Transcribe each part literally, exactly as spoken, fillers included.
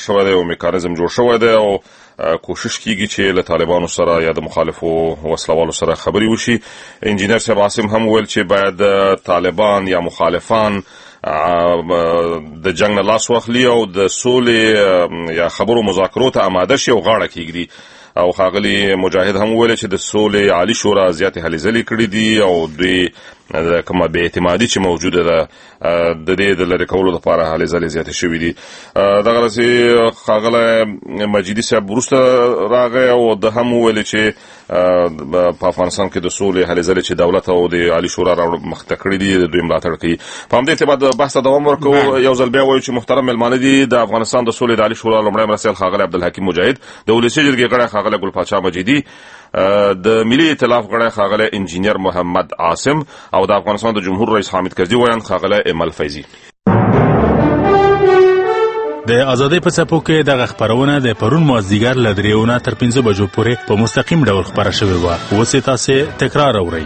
شوی دی او میکانیزم جوړ شوی دی او کوشش کیږي چې له طالبانو سره یا د مخالفو وسلوالو سره خبري وشي. انجینر صاحب عاصم هم ویل چې باید طالبان یا مخالفان د جنگ نه لاس واخلي او د سولې یا خبرو مذاکرو ته آماده شي او غاړه کیږي. او ښاغلي مجاهد هم ویل چې د سولې عالی شورا زیاتې هلې ځلې کړې دي او دوی کومه بې اعتمادي چې موجوده ده د دې د لرې کولو لپاره هلې ځلې زیاتې شوي دي. دغسې ښاغلی مجیدي صاحب وروسته راغی او ده هم وویل چې په افغانستان کې د سولې هلې ځلې چې دولت او د عالی شورا مخته کړي دي د دوی ملاتړ کوي. په همدې ارتباط د بحث ته دوام ورکوو. یو ځل بیا وایو چې محترم مېلمانه دي د افغانستان د سولې د عالی شورا لومړی مرستیال ښاغلی عبدالحکیم مجاهد، د ولسي جرګې غړی ښاغلی ګلپاچا مجیدي، د ملي ائتلاف غړی ښاغلی انجینر محمد عاصم او د افغانستان د جمهور رئیس حامد کرزي ویاند ښاغلی ایمل فیضي. د ازادۍ په څپو کې دغه خپرونه د پرون مازدیګر له درېو نه تر پنځه بجو پورې په مستقیم ډول خپره شوې وه. اوس یې تاسې تکرار اورئ.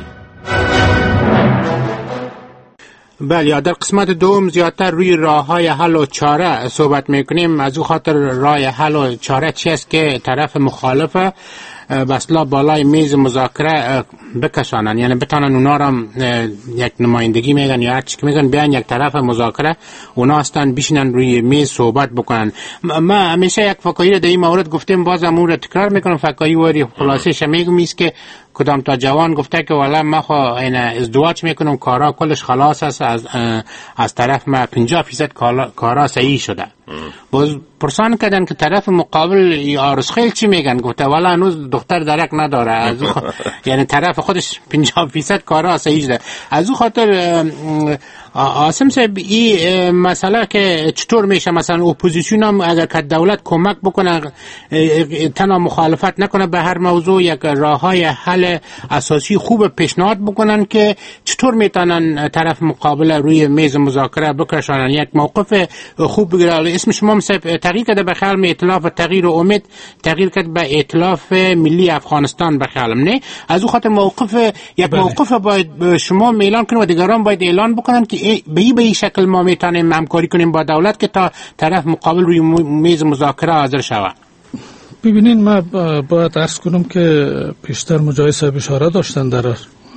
بله، در قسمت دوم زیادتر روی راه های حل و چاره صحبت میکنیم. از او خاطر راه حل و چاره چی است که طرف مخالف بسلا بالای میز مذاکره بکشانن، یعنی بتانن اونا را یک نمایندگی میگن یا هر چی که میگن بیان یک طرف مذاکره اونا هستن بشینن روی میز صحبت بکنن. ما همیشه یک فکایی را در این مورد گفتیم، باز هم اون را تکرار میکنم. فکایی واری خلاصه شمیگم ایست که کدام تا جوان گفته که والا ما خو این ازدواج میکنم کارا کلش خلاص است، از از طرف ما پنجاه فیصد کارا صحیح شده. باز پرسان کردن که طرف مقابل یا رسخیل چی میگن؟ گفته والا هنوز دختر درک نداره. از او یعنی طرف خودش پنجاه فیصد کارا صحیح شده. از او خاطر عاصم صاحب این مسئله که چطور میشه مثلا اپوزیسیون هم اگر که دولت کمک بکنه تنها مخالفت نکنه به هر موضوع، یک راه های حل اساسی خوب پیشنهاد بکنن که چطور میتونن طرف مقابل روی میز مذاکره بکشانن، یک موقف خوب بگیرن. اسم شما صاحب تغییر کرده به خیال ائتلاف تغییر و امید تغییر کرد به ائتلاف ملی افغانستان به خیالم نه. از او خاطر موقف یک بله. موقف باید شما اعلان کنید و دیگران باید اعلان بکنن که به این به این شکل ما میتونیم همکاری کنیم با دولت که تا طرف مقابل روی میز مذاکره حاضر شود. ببینین، ما باید عرض کنم که پیشتر مجاهد صاحب اشاره داشتن در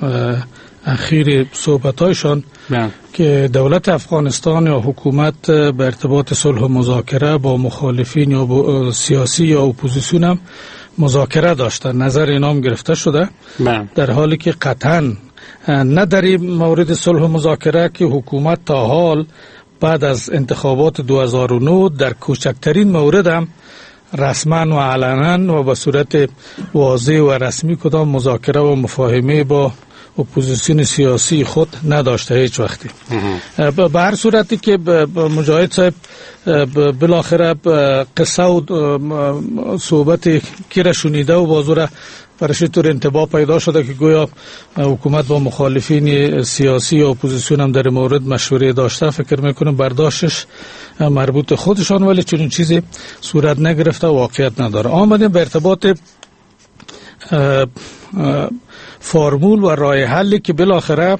اخیر صحبتایشان که دولت افغانستان یا حکومت به ارتباط صلح و مذاکره با مخالفین یا با سیاسی یا اپوزیسیون هم مذاکره داشتن، نظر اینا هم گرفته شده بله. در حالی که قطعاً نه در این مورد صلح و مذاکره که حکومت تا حال بعد از انتخابات دو هزار و نه در کوچکترین مورد هم رسما و علنا و به صورت واضح و رسمی کدام مذاکره و مفاهمه با اپوزیسیون سیاسی خود نداشته هیچ وقتی. به هر صورتی که مجاهد صاحب بالاخره قصه و صحبت کی را شنیده و بازو را برش طور انتباه پیدا شده که گویا حکومت با مخالفین سیاسی و اپوزیسیون هم در مورد مشوره داشته. فکر میکنم برداشتش مربوط خودشان، ولی چنین چیزی صورت نگرفته و واقعیت نداره. آمدیم به ارتباط فرمول و راه حلی که بالاخره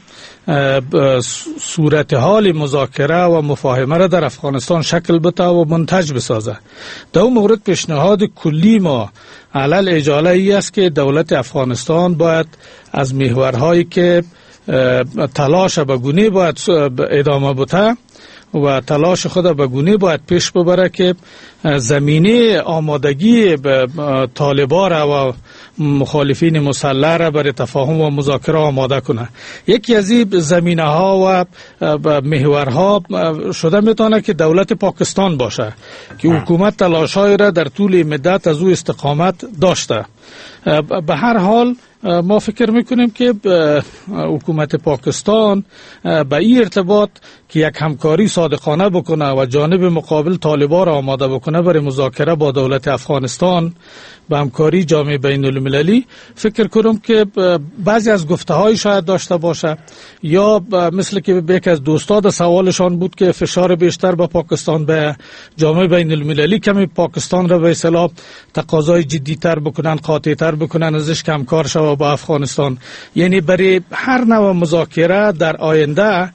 صورتحال مذاکره و مفاهمه را در افغانستان شکل بده و منتج بسازه. در اون مورد پیشنهاد کلی ما علل اجاله ای است که دولت افغانستان باید از محورهایی که تلاش به گونه باید ادامه بده و تلاش خود به گونه باید پیش ببره که زمینه آمادگی به طالبان را و مخالفین مسلح را برای تفاهم و مذاکره آماده کنه. یکی از این زمینه ها و محورها شده میتونه که دولت پاکستان باشه که حکومت تلاشای را در طول مدت از او استقامت داشته. به هر حال ما فکر میکنیم که حکومت پاکستان به این ارتباط که یک همکاری صادقانه بکنه و جانب مقابل طالبان را آماده بکنه برای مذاکره با دولت افغانستان به همکاری جامعه بین المللی، فکر کنم که بعضی از گفته های شاید داشته باشه یا مثل که یکی از دوستان سوالشان بود که فشار بیشتر به پاکستان به جامعه بین المللی کمی پاکستان را به اصطلاح تقاضای جدی تر بکنن، قاطع تر بکنن، ازش کم کار شود با افغانستان. یعنی برای هر نوع مذاکره در آینده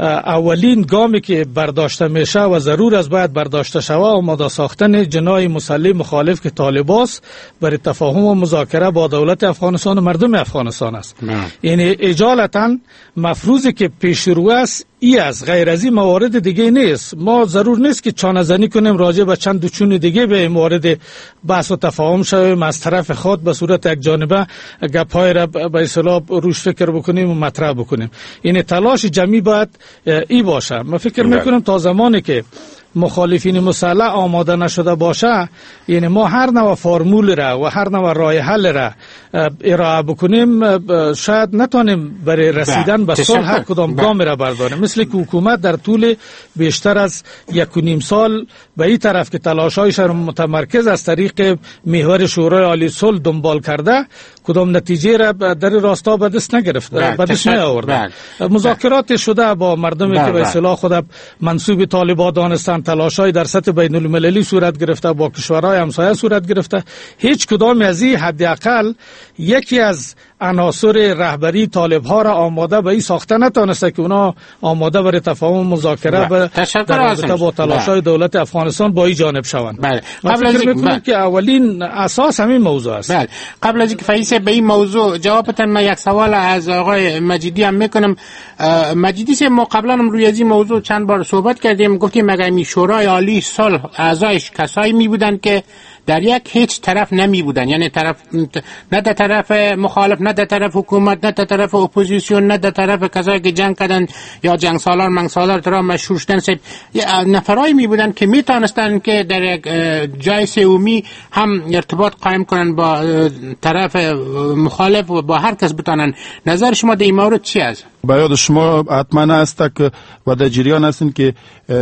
اولین گامی که برداشته میشه و ضرور است باید برداشته شود آماده ساختن جناح مسلح مخالف که طالباست برای تفاهم و مذاکره با دولت افغانستان و مردم افغانستان است. یعنی اجالتا مفروضی که پیش رو است ای از غیر از این موارد دیگه نیست. ما ضرور نیست که چانه زنی کنیم راجع به چند دوچون دیگه به مورد بحث و تفاهم شویم از طرف خود به صورت یک جانبه گپ‌های را به اصطلاح روش فکر بکنیم و مطرح بکنیم. این تلاش جمعی باید ای باشه. من فکر میکنم تا زمانی که مخالفین مسلح آماده نشده باشه، یعنی ما هر نوع فرمول را و هر نوع راه حل را ارائه بکنیم شاید نتونیم برای رسیدن به صلح هر کدام گام را برداریم. مثل که حکومت در طول بیشتر از یک و نیم سال به این طرف که تلاش‌هایش را متمرکز از طریق محور شورای عالی صلح دنبال کرده، کدام نتیجه را در راستا به دست نگرفته، به دست نیاورده. مذاکرات شده با مردمی که به اصطلاح خود منسوب طالبان دانستند، تلاش‌های در سطح بین المللی صورت گرفته، با کشورهای همسایه صورت گرفته. هیچ کدام از این حداقل یکی از عناصر رهبری طالب ها را آماده به این ساخته نتونسته که اونا آماده برای تفاهم مذاکره به در رابطه با تلاش‌های دولت افغانستان با این جانب شوند. بله. قبل از اینکه که اولین اساس همین موضوع است. بله. قبل از اینکه فیض به این موضوع جوابتن، من یک سوال از آقای مجیدی هم میکنم. مجیدی سے ما قبلا هم روی از این موضوع چند بار صحبت کردیم، گفتیم مگر می شورای عالی صلح اعضایش کسایی می بودن که در یک هیچ طرف نمی بودن، یعنی طرف نه در طرف مخالف، نه در طرف حکومت، نه در طرف اپوزیسیون، نه در طرف کسایی که جنگ کردن یا جنگ سالار منگ سالار ترا مشهور شدن، نفرایی می بودن که می تانستن که در یک جای سومی هم ارتباط قائم کنن با طرف مخالف و با هر کس بتانن. نظر شما در این مورد چی است؟ با یاد شما حتما است که و در جریان هستین که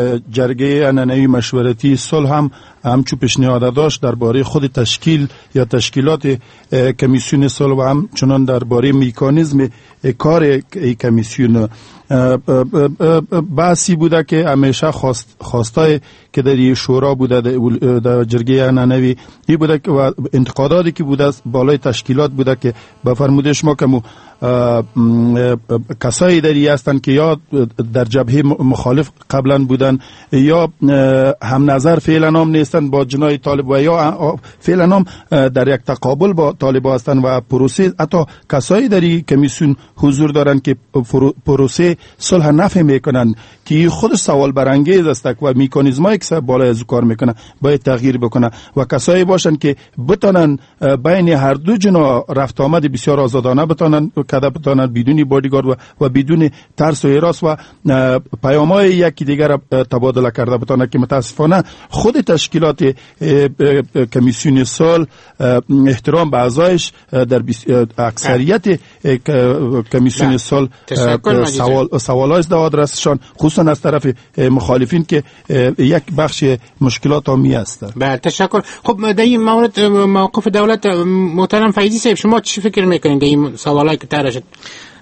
جرگه عنعنوی مشورتی صلح هم همچو پیشنهاد داشت درباره خود تشکیل یا تشکیلات کمیسیون صلح و هم چنان درباره مکانیزم کار این کمیسیون. بحثی بوده که همیشه خواست خواستای که در شورا بوده در جرگه عنعنوی این بوده که و انتقاداتی که بوده بالای تشکیلات بوده که به فرموده شما که کسایی داری هستند که یا در جبهه مخالف قبلا بودن یا هم نظر فعلا هم نیستند با جناح طالب و یا فعلا هم در یک تقابل با طالب هستند و پروسه حتی کسایی داری کمیسیون حضور دارند که پروسه صلح نفی میکنند که خود سوال برانگیز است و مکانیزمایی که بالای از کار میکنه باید تغییر بکنه و کسایی باشند که بتونن بین هر دو جناح رفت آمد بسیار آزادانه بتونن کده بتونن بدون بادیگارد و, و بدون ترس و هراس و پیام‌های یکی دیگر را تبادله کرده بتونه که متاسفانه خود تشکیلات کمیسیون صلح احترام به اعضایش در اکثریت کمیسیون صلح سوال سوالات در آدرسشان خصوصا از طرف مخالفین که یک بخش مشکلات آمی است. بله تشکر. خب در این مورد موقف دولت محترم فیضی صاحب شما چی فکر میکنید در این سوالایی که طرح شد؟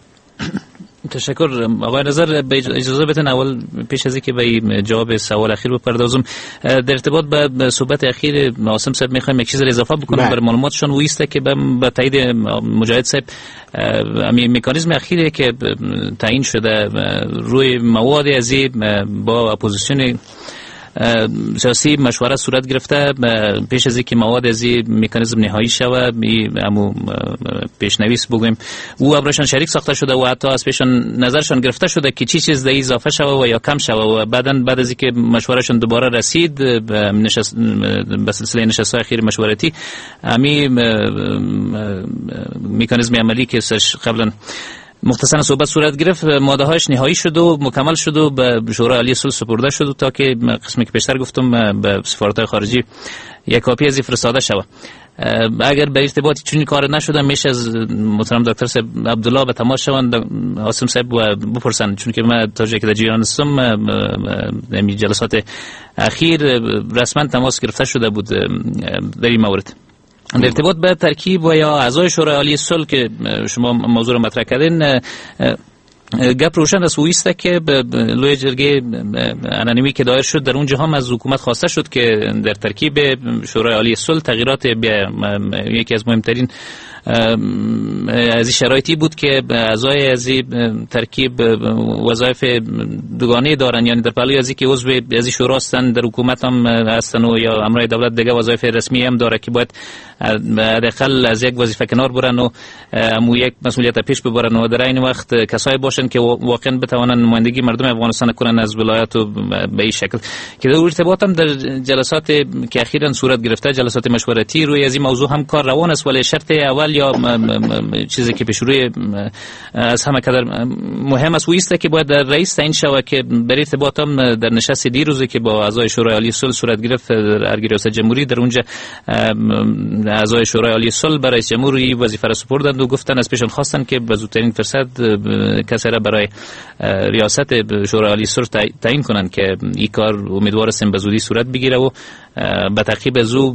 تشکر آقای نظر. اجازه بدین اول پیش از اینکه به جواب سوال اخیر بپردازم در ارتباط به صحبت اخیر عاصم صاحب میخوایم یک چیز اضافه بکنم برای معلوماتشون و ایسته که به تایید مجاهد صاحب امی مکانیزم اخیری که تعیین شده روی مواد از با اپوزیسیون سیاسی مشوره صورت گرفته پیش از اینکه مواد از این مکانیزم نهایی شود امو پیشنویس بگویم او ابرشان شریک ساخته شده و حتی از پیشان نظرشان گرفته شده که چی چیز در اضافه شود و یا کم شود و بعدن بعد از اینکه مشورهشان دوباره رسید به نشست به سلسله نشست‌های اخیر مشورتی امی مکانیزم عملی که قبلا مختصرا صحبت صورت گرفت ماده هایش نهایی شد و مکمل شد و به شورای عالی صلح سپرده شد تا که قسمی که پیشتر گفتم به سفارت‌های خارجی یک کاپی از فرستاده شود. اگر به ارتباطی چنین کار نشده میشه از محترم دکتر صاحب عبدالله به تماس شوند عاصم صاحب و بپرسن، چون که من تا جایی که در جریان هستم در جلسات اخیر رسما تماس گرفته شده بود در این مورد. در ارتباط به ترکیب و یا اعضای شورای عالی صلح که شما موضوع رو مطرح کردین گپ روشن است و ایسته که لوی جرگه عنعنوی که دایر شد در اونجا هم از حکومت خواسته شد که در ترکیب شورای عالی صلح تغییرات یکی از مهمترین از این شرایطی بود که اعضای از این ترکیب وظایف دوگانه دارن، یعنی در پهلوی از این که عضو از این شورا هستن در حکومت هم هستن و یا امرای دولت دیگه وظایف رسمی هم داره که باید حداقل از یک وظیفه کنار برن و امو یک مسئولیت پیش ببرن و در این وقت کسایی باشن که واقعا بتوانن نمایندگی مردم افغانستان کنن از ولایت و به این شکل که در ارتباط هم در جلسات که اخیراً صورت گرفته، جلسات مشورتی روی از این موضوع هم کار روان است، ولی شرط اول یا چیزی که پیش روی از همه قدر مهم است و ایسته که باید در رئیس تعیین شود که برای ارتباط هم در نشست دیروزی که با اعضای شورای عالی صلح صورت گرفت در ریاست جمهوری، در اونجا اعضای شورای عالی صلح برای رئیس جمهور این وظیفه را سپردند و گفتن از پیشان خواستن که به زودترین فرصت کسی را برای ریاست شورای عالی صلح تعیین کنند که این کار امیدوار هستیم به زودی صورت بگیره و به تعقیب زو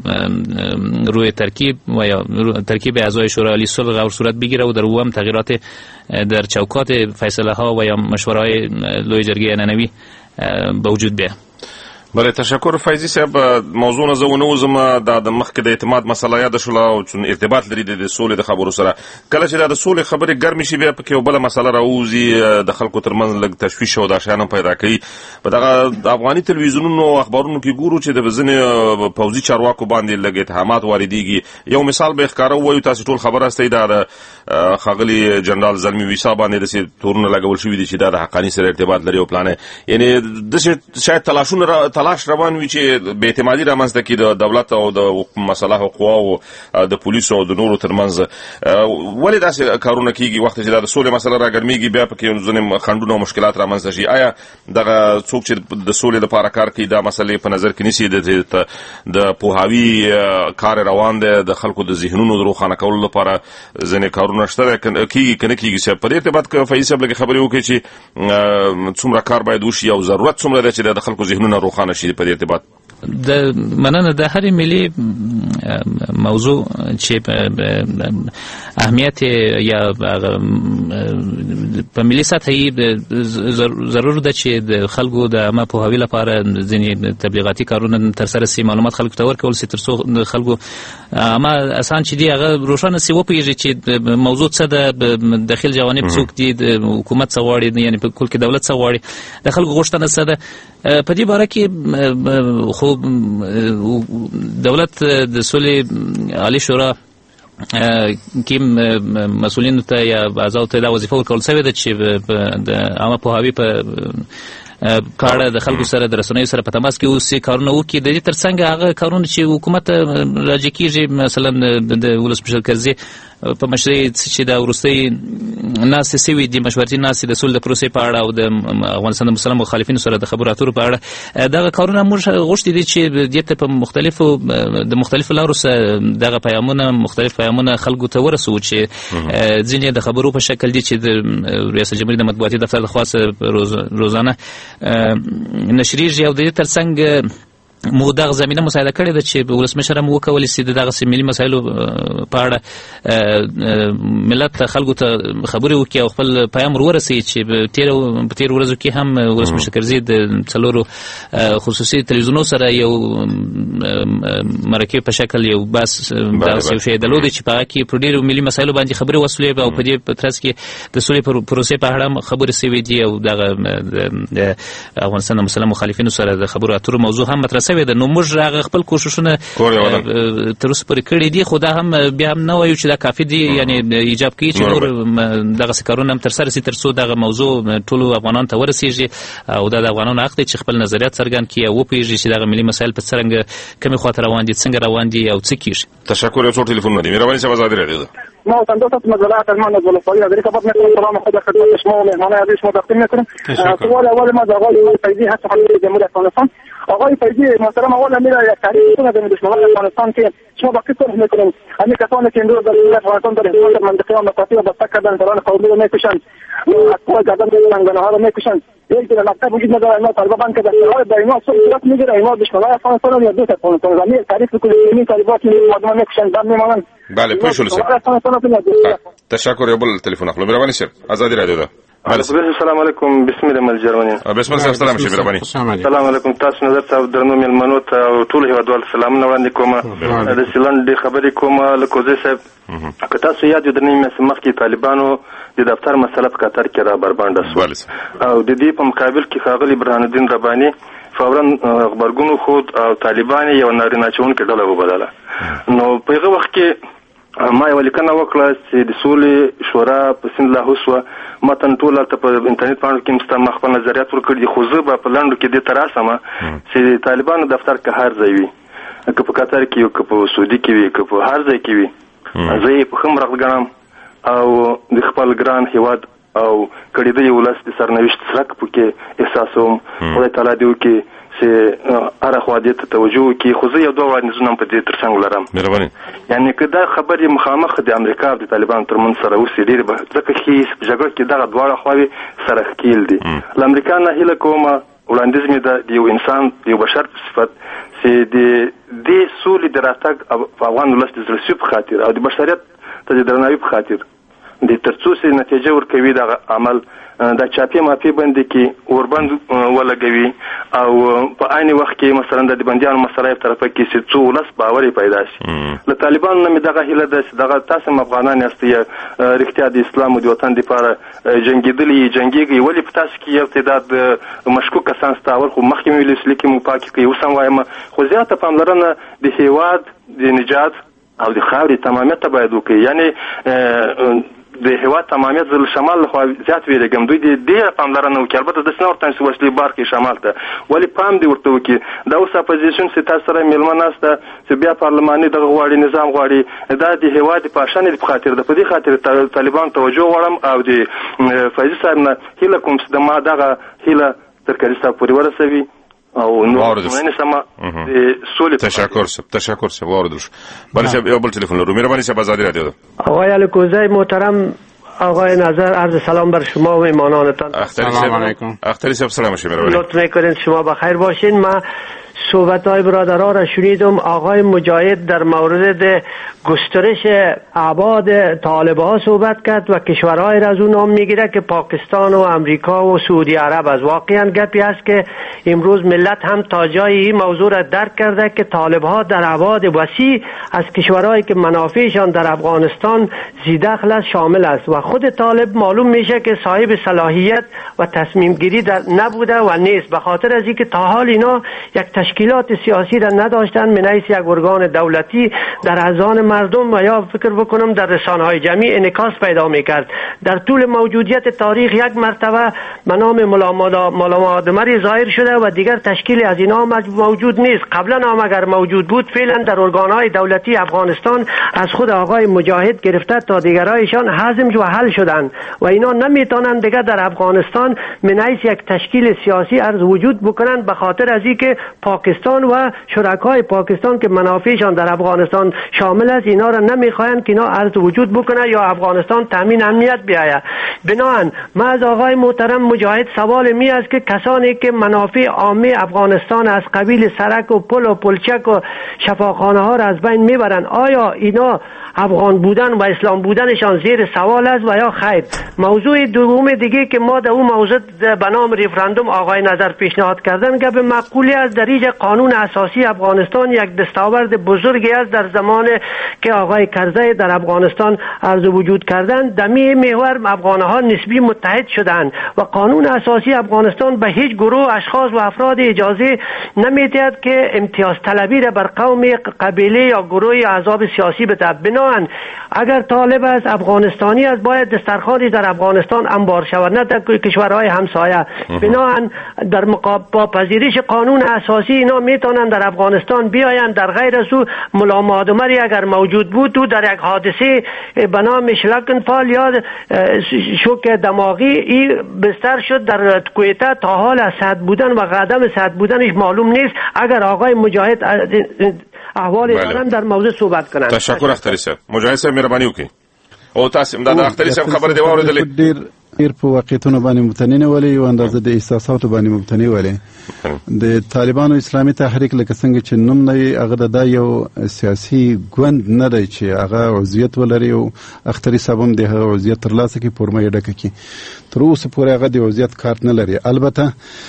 روی ترکیب و یا ترکیب اعضای شورای عالی صلح غور صورت بگیره و در او هم تغییرات در چوکات فیصله ها و یا مشوره‌های لوی جرګې عنعنوي به وجود بیه. بله، تشکر فیضی صاحب. موضوع نه زه ونه وځم دا د مخکې د اعتماد مسله یاده شوله او چون ارتباط لري د سولې د خبرو سره. کله چې دا د سولې خبرې ګرمې شي بیا پکې یو بله مسله راوځي د خلکو ترمنځ لږ تشویش او دا شیان هم پیدا کوي. په دغه افغاني تلویزیونونو او اخبارونو کې ګورو چې د ځینې پوځي چارواکو باندې لږ اتهامات واردېږي. یو مثال به ښکاره ووایو، تاسو ټول خبر هستئ دا د ښاغلي جنرال زلمي ویسا باندې داسې تورونه لګول شوي دي چې دا د حقاني سره ارتباط لري او پلانې، یعنې داسې شاید تلاشونه تلاش روان وي چې بې اعتمادي رامنځته کړي د دولت او د مسلحو قواو د پولیسو او د نورو ترمنځ. ولې داسې کارونه کیږي وخت چې دا د سولې مسله راګرمېږي بیا پکې ځینې خنډونه او مشکلات رامنځته شي؟ آیا دغه څوک چې د سولې لپاره کار کوي دا مسلې په نظر کې نیسي د پوهاوي کار روان دی، د خلکو د ذهنونو د روښانه کولو لپاره ځینې کارونه شته کیږي که نه کیږي؟ صاحب په دې ارتباط که فیض صاحب لږ خبرې وکړي چې څومره کار باید وشي او ضرورت څومره دی چې د خلکو ذهنونه روښانه شي په دې ارتباط؟ د مننه د هر ملي موضوع چې اهمیت یا په ملي سطحي ضرور ده چې د خلکو د عامه پوهاوي لپاره ځینې تبلیغاتي کارونه ترسره سي، معلومات خلکو ته ورکول سي تر څو د خلکو عامه اسان چې دی هغه روښانه سي وپوهېږي چې موضوع څه ده، داخل جوانب څوک دي، د حکومت څه غواړي، یعنې په کل کې دولت څه غواړي، د خلکو غوښتنه څه ده. په دې باره کې خو دولت د سولې عالی شورا کې مسؤلینو ته یا اعضاو ته دا وظیفه ورکول شوې ده چې د عامه پوهاوي په کار د خلکو سره د رسنیو سره په تماس کې اوسي، کارونه وکړي. د دې ترڅنګ هغه کارونه چې حکومت راجع کېږي، مثلا د ولسمشر کرزي په مشرۍ چې دا وروستۍ ناستې سوي دي، مشورتي ناستې د سولې د پروسې په اړه او د افغانستان د مسلمان مخالفینو سره د خبرو اترو په اړه، دغه کارونه موږ غوښتي دي چې دې ته په مختلفو د مختلفو لارو سره دغه پیغامونه مختلف پیغامونه خلکو ته ورسوو چې ځینې د خبرو په شکل دي چې د ریاست جمهوري د مطبوعاتي دفتر لخوا روزانه نشریږي او د دې ترڅنګ مو دغه زمینه مساعده کړې ده چې ولسمشر هم وکولی سي د دغسې ملي مسایلو په اړه ملت ته خلکو ته خبرې وکړي او خپل پیام ور ورسوي چې په تېرو ورځو کې هم ولسمشر کرزي د څلورو خصوصي تلویزیونونو سره یو مرکې په شکل یو بحث دغسې یو شی درلودی چې په هغه کې په ډېرو ملي مسایلو باندې خبرې وسولې او په دې په ترڅ کې د سولې پروسې په اړه هم خبرې سوي دي او دغه د افغانستان د مسلمان مخالفینو سره د خبرو اترو موضوع هم مطرح شوې ده. نو موږ هغه خپل کوششونه تر اوسه پورې کړي دي، خو دا هم بیا هم نه وایو چې دا کافي دي، یعنې ایجاب کوي چې نور دغسې کارونه هم ترسره سي تر څو دغه موضوع ټولو افغانانو ته ورسېږي او دا د افغانانو حق دی چې خپل نظریات څرګند کړي او وپوهېږي چې دغه ملي مسایل په څرنګه کومې خواته روان دي، څنګه روان دي او څه کېږي. تشکر. یو څو ټلیفونونه دي. مهرباني صاحب، ازادي راډیو ده. ما وطندوسة مجالات المعنى الفضائية ذلك فضل مثل الكرامة خدها خدمة اسمه مهمانة هذه اسمه تقديم مثل سؤال أول ما أغاية فايدي هسه حلوة جمهورية أفغانستان أغاية فايدي مثلا أولا ملا يكتاري سنة من دشمالات أفغانستان كي شما بقي صلح مثل أمي كتوانا كي ندور دليل أفغانستان در حكومة المنطقة والمقاطية بستكر دان تران قومية ميكوشان أقوى جادان دليلان هذا ميكوشان يجب أن نكتب وجود نظر أيما طالبان كذا أغاية دائما صلح نجر أيما دشمالات أفغانستان يدوس أفغانستان زمير تعريف لكل يمين طالبات من مدوان ميكوشان دام ميمانان. بله، پوه شولو صاحب. تشکر. یو بل تلیفون اخلو. مهرباني صاحب، ازادي راډیو ده. السلام علیکم. بسم الله مل جرمنی. بسم الله. سلام شي مهرباني. السلام علیکم. تاسو نظر تاسو درنو ملمنو ته ټول هیوادوال سلامونه وړاندې کوم. د سیلند خبرې کوم له کوزه صاحب. که تاسو یاد درنې مې مخکې طالبانو د دفتر مسله په قطر کې را بربنده شو او د دې په مقابل کې ښاغلي برهان الدین رباني فورا خبرګونو خود او طالبان یو نارینه چونکې ډله وبدله. نو په هغه وخت کې ما یو لیکنه وکړه چې د سولې شورا په سند له هوسوه متن ټول ته په انټرنیټ باندې کې مستم خپل نظریات ورکړي خو زه به په لاندو کې د تراسمه چې طالبانو دفتر کې هر ځای وي که په قطر کې وي که په سعودي کې وي که په هر ځای کې وي زه یې په خمرغ ګڼم او د خپل ګران هیواد او کړي د ولس د سرنوشت سرک پکې احساسوم. خدای تعالی دې وکړي چې هر خوا دې ته توجه وکړي. خو زه یو دوه وړاندیزونه په دې ترڅنګ لرم. مهرباني. یعنی که دا خبرې مخامخ د امریکا او د طالبانو ترمنځ سره اوسې ډېرې به ځکه چې په جګړه کې دغه دواړه خواوې سره ښکېل دي. له امریکا نه هیله کومه وړاندیز مې ده د یو انسان د یو بشر په صفت چې د دې سولې د راتګ په افغان ولس د زړهسوي په خاطر او د بشریت ته د درناوي په خاطر د ترڅو چې نتیجه ورکوي دغه عمل دا چاپی مافی باندې کې اوربند ولګوي او په عین وخت کې مثلا د بنديانو مسله په طرفه کې چې څو ولس باور پیدا شي. له طالبانو نه دغه هیله ده چې دغه تاسو افغانان یاستئ رښتیا د اسلام او د وطن لپاره جنگیدلی جنگیږي ولی په تاسو کې یو تعداد مشکوک کسان ستاول خو مخکې ویل چې لیکي مو پاکي کوي وسم وایم خو زیاته پاملرنه د هیواد د نجات او د خاورې تمامیت ته باید وکړي. یعنی د هیواد تمامیت زل شمال خو زیات ویلګم دوی د دې پاملرنه وکړي. البته د سنور تنس وسلې بار کې شمال ته ولی پام دی ورته وکړي. دا اوس اپوزیشن چې تاسو سره ملمن ناسته چې بیا پارلماني دغه غواړي نظام غواړي دا د هیواد په شان د خاطر د په دې خاطر طالبان توجه وړم او د فایز صاحب نه هیله کوم چې د ما دغه هیله تر کلیسا پورې ورسوي او نو نه سم سولې. تشکر سب تشکر سب وارد شو. بله شب یو بل تلفن لرو. مهربانی شب آزادی رادیو. آقای الکوزی محترم آقای نظر عرض سلام بر شما و ایمانانتان. سلام علیکم. اختری شب سلام شما. لطف میکنید شما بخیر باشین. ما صحبت های برادرها را شنیدم. آقای مجاهد در مورد گسترش ابعاد طالب ها صحبت کرد و کشورهای را از اون نام میگیره که پاکستان و امریکا و سعودی عرب است. واقعا گپی است که امروز ملت هم تا جای این موضوع را درک کرده که طالب ها در ابعاد وسیع از کشورهایی که منافعشان در افغانستان زیدخل است شامل است و خود طالب معلوم میشه که صاحب صلاحیت و تصمیم گیری در نبوده و نیست به خاطر از اینکه تا حال اینا یک تشکیلات سیاسی را نداشتن من حیث یک ارگان دولتی در اذهان مردم و یا فکر بکنم در رسانه‌های جمعی انعکاس پیدا میکرد. در طول موجودیت تاریخ یک مرتبه به نام مولا مادمری ظاهر شده و دیگر تشکیل از اینا موجود نیست. قبلا هم اگر موجود بود فعلا در ارگان‌های دولتی افغانستان از خود آقای مجاهد گرفته تا دیگرایشان هضم و حل شدند و اینا نمیتونن دیگر در افغانستان من حیث یک تشکیل سیاسی عرض وجود بکنند به خاطر از اینکه پاکستان و شرکای پاکستان که منافعشان در افغانستان شامل است اینا را نمیخواهند که اینا عرض وجود بکنه یا افغانستان تامین امنیت بیاید. بنابراین ما از آقای محترم مجاهد سوال می است که کسانی که منافع عامه افغانستان از قبیل سرک و پل و پلچک و شفاخانه ها را از بین میبرند آیا اینا افغان بودن و اسلام بودنشان زیر سوال است و یا خیر؟ موضوع دوم دیگه که ما در اون موضوع به نام رفراندوم آقای نظر پیشنهاد کردن که به معقولی است در اینجا قانون اساسی افغانستان یک دستاورد بزرگی است در زمان که آقای کرزی در افغانستان عرض وجود کردند دمی محور افغانها نسبی متحد شدند و قانون اساسی افغانستان به هیچ گروه اشخاص و افراد اجازه نمیدهد که امتیاز طلبی را بر قوم قبیله یا گروه یا احزاب سیاسی بده. بنابراین اگر طالب است افغانستانی است باید دسترخوانی در افغانستان انبار شود نه در کشورهای همسایه. بنابراین در مقابل با پذیرش قانون اساسی اینا میتونن در افغانستان بیاین. در غیر از او مولا مادمری اگر موجود بود تو در یک حادثه به نام شلکنفال یا شوک دماغی ای بستر شد در کویته تا حال از صحت بودن و قدم صحت بودنش معلوم نیست. اگر آقای مجاهد احوال دارن در موضوع صحبت کنن. تشکر اختری صاحب. مجاهد صاحب مهرباني وکړئ. او تاسو د اختری صاحب خبره دی واوریدلې ایر په واقعیتونو باندې مبتنی نه ولې یو اندازه د احساساتو باندې مبتنی ولې د طالبانو اسلامي تحریک لکه څنګه چې نوم نه هغه د یو سیاسي ګوند نه دی چې هغه عضویت ولري او اختري صاحب د هغه عضویت ترلاسه کړي پورمه ډکه کړي تر اوسه پورې هغه د عضویت کارت نه لري. البته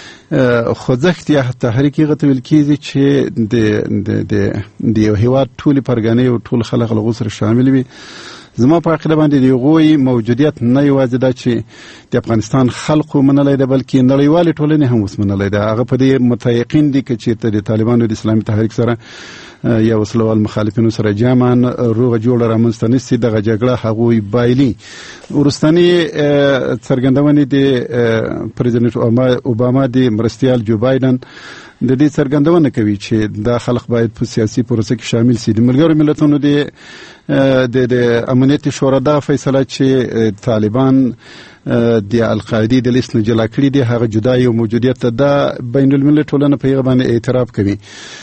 خوځښت یا تحریک هغه ته ویل کېږي چې د د د یو هیواد ټولې پرګنې او ټول خلک له غوسره شامل وي. زما په عقیده باندې د هغوی موجودیت نه یوازې دا چې د افغانستان خلکو منلی ده بلکې نړیوالې ټولنې هم اوس منلی ده. هغه په دې متیقن دي که چېرته د طالبانو د اسلامي تحریک سره یا وسلوال مخالفینو سره جامعاً روغه جوړه رامنځته نه سي دغه جګړه هغوی بایلي. وروستنې څرګندونې د پرزیدنټ اوباما د مرستیال جو بایدن د دې څرګندونه کوي چې دا خلک باید په سیاسي پروسه کې شامل سي. د ملګرو ملتونو د د د امنیت شورا دا فیصله چې طالبان د القاعده د لیست نه جلا کړي دي هغه جدا یو موجودیت ده بین المللي ټولنه په هغه باندې اعتراف کوي.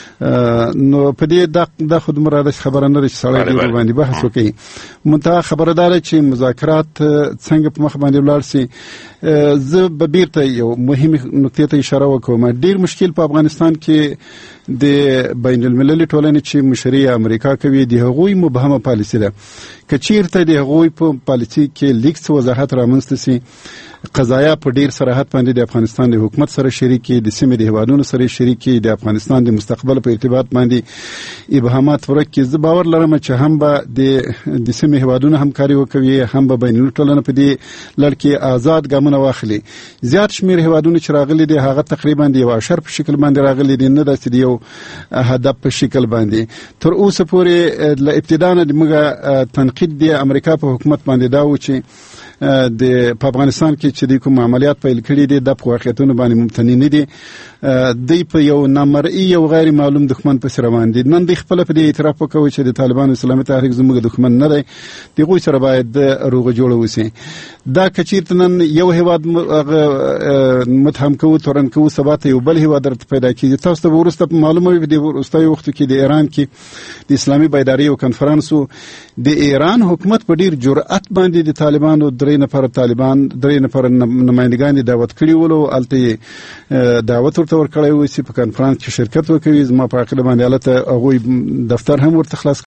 نو په دې د خود مراده خبره نه چې سړی دی باندې بحث وکړي. منتها خبردار چې مذاکرات څنګه په مخ باندې ولاړ سي. زه به بیرته یو مهمه نقطه ته اشاره وکوم. ډیر مشکل په افغانستان کې د بین المللي ټولنې چې مشري امریکا کوي د هغوی مبهمه پالیسي ده. که چیرته د هغوی په پالیسي کې لیکس وضاحت رامنځته سي قضایا په ډیر صراحت باندې د افغانستان د حکومت سره شریکي د سیمې د هیوادونو سره شریکي د افغانستان د مستقبل په ارتباط باندې ابهامات ورکړي. زه باور لرم چې هم به د د سیمې هیوادونو همکاري وکوي هم به بین المللي ټولنه په دې لړ کې آزاد ګامونه واخلي. زیات شمیر هیوادونو چې راغلي دي هغه تقریبا د یو اشر په شکل باندې راغلي دي نه داسې یو هدف په شکل باندې. تر اوسه پورې له ابتدا نه موږ تنقید د امریکا په حکومت باندې دا و چې د په افغانستان کې چې د کوم عملیات پیل کړي دي د واقعیتونو باندې ممتنع نه دي. د په یو نامرئي او غیر معلوم دښمن په سر روان دي. نن د خپل په دې اعتراف وکوي چې د طالبانو اسلامي تحریک زموږ دښمن نه دی. دغه سره باید روغه جوړه وسی. دا کچیرته نن یو هیواد متهم کوو تورن کوو ثبات یو بل هیواد درته پیدا کیږي. تاسو ته ورسته معلومه وي د ورستای وخت کې د ایران کې د اسلامي بیداری او کنفرانسو د ایران حکومت په ډیر جرأت باندې د طالبانو درې نفر طالبان درې نفر نمائندګان دعوت کړي ولو الته دعوت ورته ورکړی و چې په کنفرانس کې شرکت وکړي. زما په عقیده باندې الته هغوی دفتر هم ورته خلاص